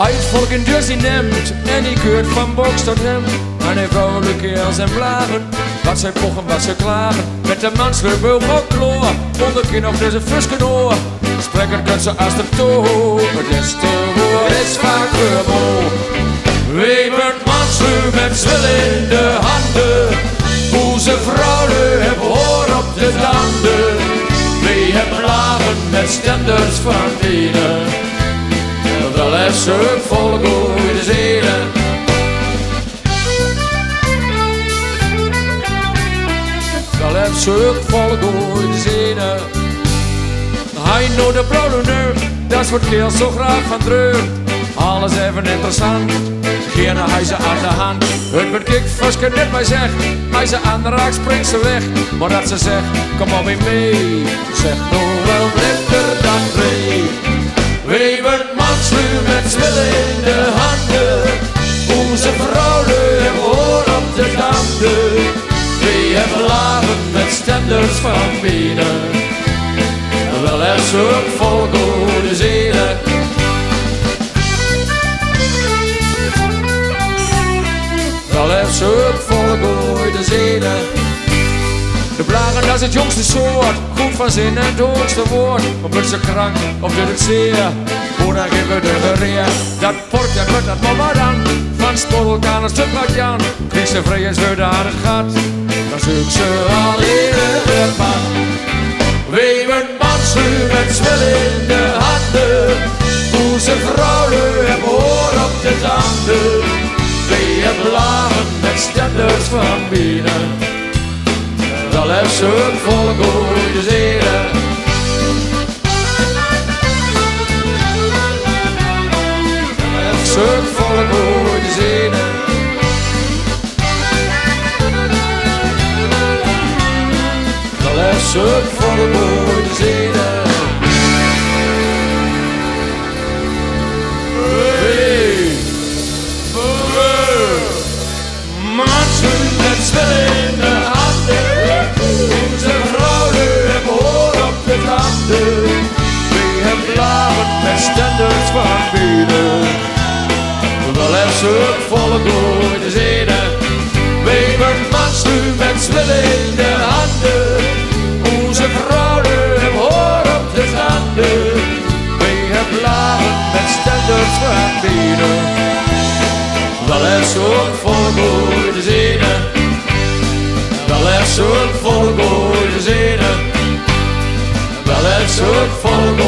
Het volk in dus die neemt en die keurt van box tot hem. En hij vrouwelijke als en blagen, wat zij pochen, wat zij klagen. Met de mansleurbeul ook kloor, onderkin nog dus een fuskenoor. Spreker kan ze als de toe, het is te woord, is vaak verboden. Weber mansleur met zwil in de handen. Hoe ze vrouwen hebben hoor op de tanden. Wie hebben lagen met stenders van binnen. Wel heeft ze volk in de zelen. Wel heeft ze volk in de zelen. Hij nou de brouwner, dat wordt heel zo graag van dreur. Alles even interessant, geen hij ze aan de hand. Het wordt ik vast net bij zeg, hij ze aanraakt springt ze weg. Maar dat ze zegt, kom op in mee, zeg nou wel lichter dan twee. Weber mansluw met zwillen in de handen. Onze vrouwen hebben hoor op de tanden. Wie hebben lagen met stenders van binnen. Wel heeft ze ook volk door de zelen. Wel heeft ze ook volk door de zelen. De blagen, dat is het jongste soort. Goed van zin en het hoogste woord. Of wordt ze krank, of doet het zeer. Hoe dan geven we de gereer. Dat port, dat wordt dat mama dan. Van sportelkaan een stuk wat Jan. Kreeg ze vrees weer aan het gat. Dan zoekt ze al eerder het man. Weber mansluw met zwil in de handen. Hoe ze vrouwen hebben hoor op de tanden. Wie hebben lagen met stenders van binnen. Wel heeft ze het volk ooit de zeden. Wel heeft ze het volk ooit de zeden. Wel heeft ze het volk ooit de zeden. Mansluw met zwil in de handen. Onze vrouwen hebben hoor op de tanden. Wie hebben lagen met stenders van binnen. Wel heeft ze het volk ooit de zeden. Weber mansluw met zwil in de handen. Onze vrouwen hebben hoor op de tanden. Wie hebben lagen met stenders van binnen. Wel heeft ze het volk ooit de zeden. Wel heeft ze het volk ooit de zeden. Wel heeft ze het volk